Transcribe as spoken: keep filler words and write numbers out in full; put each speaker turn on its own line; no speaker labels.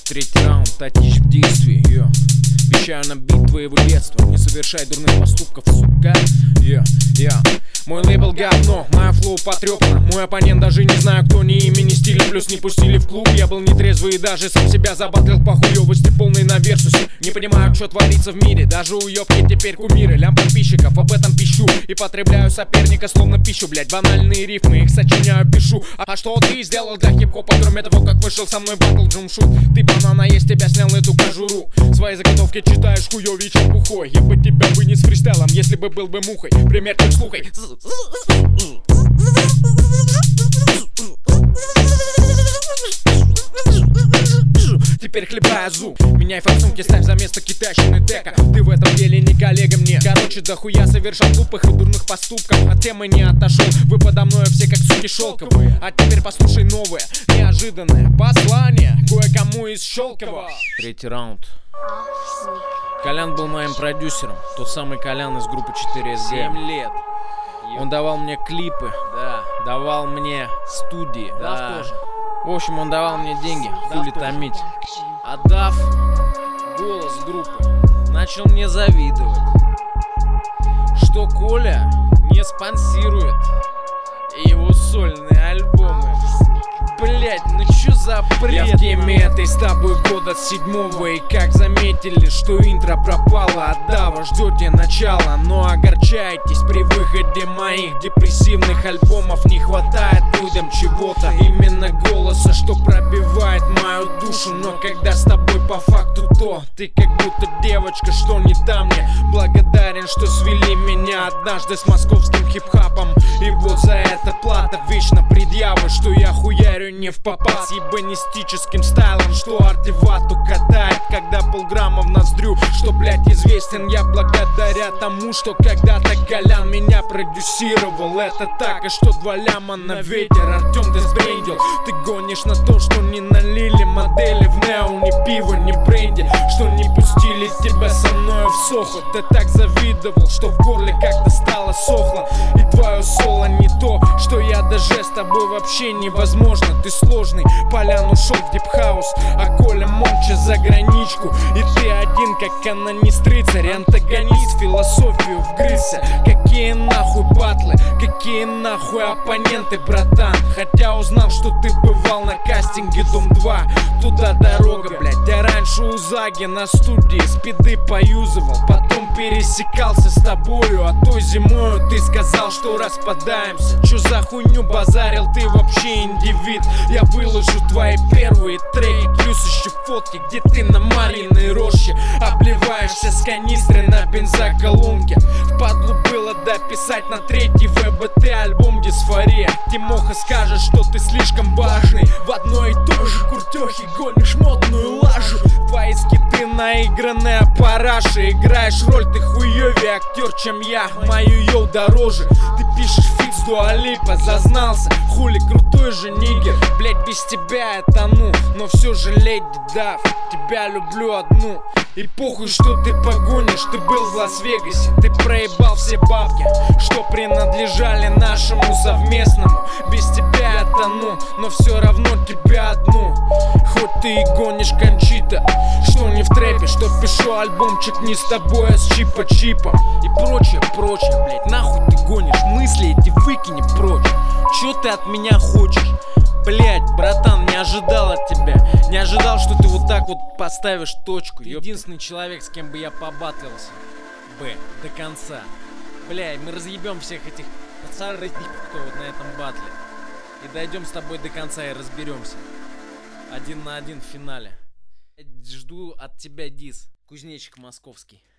Третий раунд, Татищ в действии, йо. Обещаю набить твоего детства. Не совершай дурных поступков, сука. Я, я. Мой лейбл говно, моя флоу потрепана. Мой оппонент даже не знаю кто, ни имя, ни стиля. Плюс не пустили в клуб, я был нетрезвый и даже сам себя забатлил по хуёвости полной на версусе. Не понимаю, что творится в мире, даже уёбки теперь кумиры. Лям подписчиков, об этом пищу и потребляю соперника словно пищу, блять. Банальные рифмы, их сочиняю, пишу. А что ты сделал для хип-хопа, кроме того, как вышел со мной батл джумшут? Ты банана, есть тебя снял эту кожуру. Свои заготовки читаешь хуёвей, чем бухой. Я бы тебя вынес фристайлом, если бы был бы мухой. Пример как слухай. Теперь хлебая зуб. Меняй форсунки, ставь за место китайщины тека. Ты в этом деле не коллега мне. Короче, дохуя совершал глупых и дурных поступков. От темы не отошел, вы подо мною все как суки шелковые. А теперь послушай новое, неожиданное послание кое-кому из Щелково. Третий раунд. Колян был моим продюсером. Тот самый Колян из группы четыре эс гэ. Семь лет. Он давал мне клипы, да, давал мне студии, да, тоже. В общем, он давал мне деньги, хули томить. Отдав голос группы, начал мне завидовать, что Коля не спонсирует его сольные альбомы. Блять, ну чё за бред? Я в теме этой с тобой года седьмого. И как заметили, что интро пропало, отдава ждете начала. Но огорчаетесь при выходе моих депрессивных альбомов. Не хватает людям чего-то, именно голоса, что пробивает мою душу. Но когда с тобой по факту, то ты как будто девочка, что не там мне. Благодарен, что свели меня однажды с московским хип-хапом. И вот за это плата, вечно предъявы, что я хуярю не в попад с ебанистическим стайлом, что артивату катает, когда полграмма в ноздрю. Что, блять, известен я благодаря тому, что когда-то Колян меня продюсировал. Это так, и что два ляма на ветер. Артем, ты сбрендил, ты гонишь на то, что не налили модели в нео, ни пиво, ни бренди, что не пустили тебя со мною в Сохо. Ты так завидовал, что в горле как-то стало сохло. И твое соло не то, что я даже с тобой вообще невозможно. Ты сложный, Полян ушел в дипхаус, а Коля молча за граничку. И ты один, как канонист рыцарь, антагонист, философию вгрызся. Какие нахуй батлы, какие нахуй оппоненты, братан. Хотя узнал, что ты бывал на кастинге Дом два, туда дорога, блять. Я раньше у Заги на студии спиды поюзывал, потом пересекался с тобою, а той зимою ты сказал, что распадаемся. Чё за хуйню базарил, ты вообще индивид. Я выложу твои первые треки, плюс еще фотки, где ты на Марьиной роще обливаешься с канистры на бензоколонке. Впадлу было дописать на третий вэ бэ тэ альбом «Дисфория». Тимоха скажет, что ты слишком важный, в одной и той же куртехе гонишь модную лажу. Твои скиты наигранные параши, играешь роль ты хуёвее актер, чем я. Мою йоу дороже, ты пишешь фит с Дуа Липа, зазнался, хули крутой же нигер. Блять, без тебя я тону, но все же леди Дав, тебя люблю одну. И похуй, что ты погонишь, ты был в Лас-Вегасе. Ты проебал все бабки, что принадлежали нашему совместному. Без тебя я тону, но все равно тебя одну. Хоть ты и гонишь Кончита, что не в трэпе, что пишу альбомчик не с тобой, а с чипа-чипом. И прочее, прочее, блять, нахуй ты гонишь, мысли эти выкини прочь. Чё ты от меня хочешь? Блять, братан, не ожидал от тебя. Не ожидал, что ты вот так вот поставишь точку. Ты единственный человек, с кем бы я побатлился. Б, до конца. Бля, мы разъебем всех этих пацанов, кто вот на этом батле. И дойдем с тобой до конца и разберемся. Один на один в финале. Жду от тебя дис. Кузнечик московский.